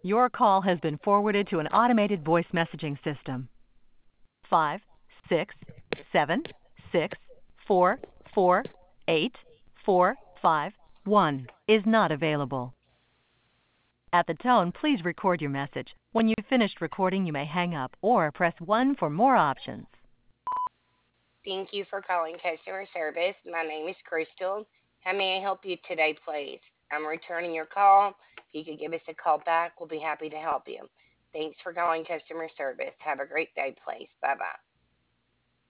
Your call has been forwarded to an automated voice messaging system. 56764484551 is not available. At the tone, please record your message. When you've finished recording, you may hang up or press 1 for more options. Thank you for calling customer service. My name is Crystal. How may I help you today, please? I'm returning your call. If you could give us a call back, we'll be happy to help you. Thanks for calling customer service. Have a great day, please. Bye bye.